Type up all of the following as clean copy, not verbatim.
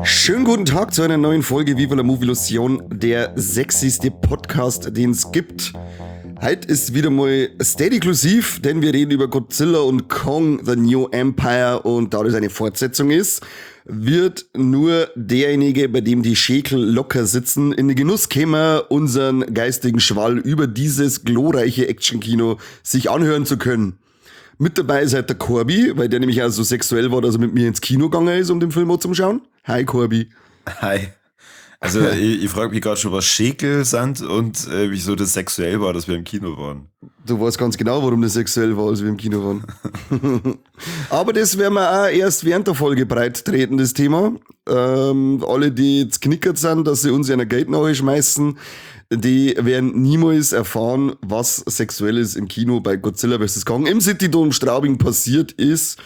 Schönen guten Tag zu einer neuen Folge Viva la Movilusion, der sexyste Podcast, den es gibt. Heute ist wieder mal Steady-inklusiv, denn wir reden über Godzilla und Kong, The New Empire, und da das eine Fortsetzung ist, wird nur derjenige, bei dem die Schäkel locker sitzen, in den Genuss kämen, unseren geistigen Schwall über dieses glorreiche Actionkino sich anhören zu können. Mit dabei ist halt der Corby, weil der nämlich auch so sexuell war, dass er mit mir ins Kino gegangen ist, um den Film zu schauen. Hi Corby. Hi. Also ich frage mich gerade schon, was Schäkel sind und wieso das sexuell war, dass wir im Kino waren. Du weißt ganz genau, warum das sexuell war, als wir im Kino waren. Aber das werden wir auch erst während der Folge breit treten, das Thema. Alle, die jetzt knickert sind, dass sie uns in ein Gate schmeißen, die werden niemals erfahren, was Sexuelles im Kino bei Godzilla vs. Kong im Citydome Straubing passiert ist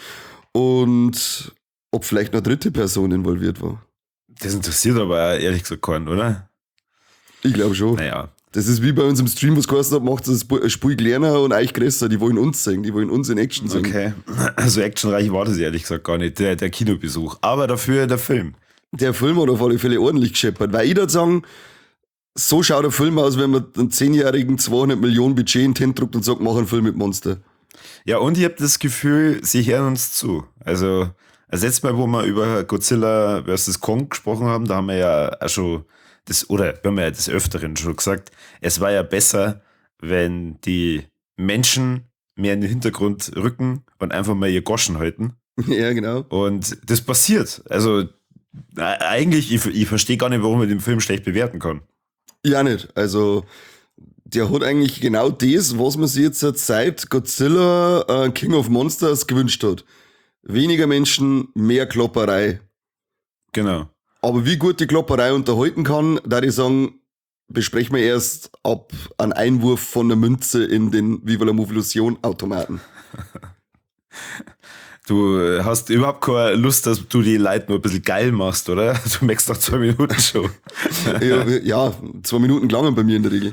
und ob vielleicht eine dritte Person involviert war. Das interessiert aber ehrlich gesagt keinen, oder? Ich glaube schon. Naja. Das ist wie bei uns im Stream, was geheißen hat, macht das Spiel kleiner und euch größer. Die wollen uns sehen, die wollen uns in Action sehen. Okay, also actionreich war das ehrlich gesagt gar nicht, der Kinobesuch. Aber dafür der Film. Der Film hat auf alle Fälle ordentlich gescheppert, weil ich würde sagen, so schaut der Film aus, wenn man einen 10-jährigen 200 Millionen Budget in die Hand druckt und sagt, mach einen Film mit Monster. Ja, und ich habe das Gefühl, sie hören uns zu. Also letztes Mal, wo wir über Godzilla vs. Kong gesprochen haben, da haben wir ja auch schon wir haben ja des Öfteren schon gesagt, es war ja besser, wenn die Menschen mehr in den Hintergrund rücken und einfach mal ihr Goschen halten. Ja, genau. Und das passiert. Also eigentlich, ich verstehe gar nicht, warum man den Film schlecht bewerten kann. Ja, nicht. Also, der hat eigentlich genau das, was man sich jetzt seit Godzilla King of Monsters gewünscht hat. Weniger Menschen, mehr Klopperei. Genau. Aber wie gut die Klopperei unterhalten kann, da ich sagen, besprechen wir erst ab einen Einwurf von der Münze in den Viva la Movilusion Automaten. Du hast überhaupt keine Lust, dass du die Leute nur ein bisschen geil machst, oder? Du merkst nach 2 Minuten schon. ja, 2 Minuten gelangen bei mir in der Regel.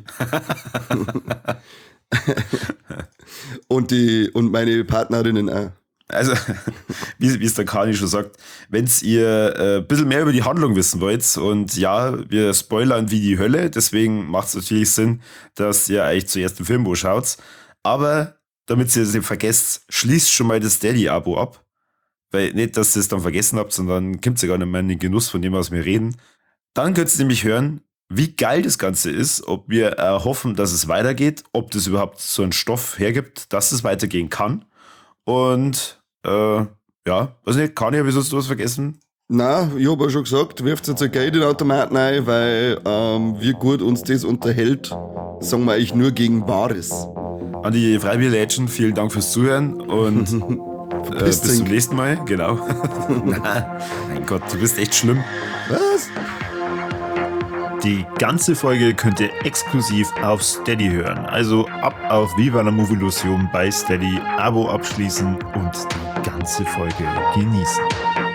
und meine Partnerinnen auch. Also, wie es der Kani schon sagt, wenn ihr ein bisschen mehr über die Handlung wissen wollt, und ja, wir spoilern wie die Hölle, deswegen macht es natürlich Sinn, dass ihr euch zuerst den Film anschaut. Aber damit ihr es nicht vergesst, schließt schon mal das Steady-Abo ab. Weil nicht, dass ihr es dann vergessen habt, sondern kommt ihr gar nicht mehr in den Genuss von dem, was wir reden. Dann könnt ihr nämlich hören, wie geil das Ganze ist, ob wir hoffen, dass es weitergeht, ob das überhaupt so einen Stoff hergibt, dass es weitergehen kann. Und weiß nicht, kann ich, wieso hast du was vergessen? Na, ich habe ja schon gesagt, wirft jetzt ein Geld in den Automaten ein, weil wie gut uns das unterhält, sagen wir eigentlich nur gegen Bares. An die Freibier-Legend, vielen Dank fürs Zuhören und bis zum nächsten Mal. Genau. Mein Gott, du bist echt schlimm. Was? Die ganze Folge könnt ihr exklusiv auf Steady hören. Also ab auf Viva la Movilusion bei Steady, Abo abschließen und die ganze Folge genießen.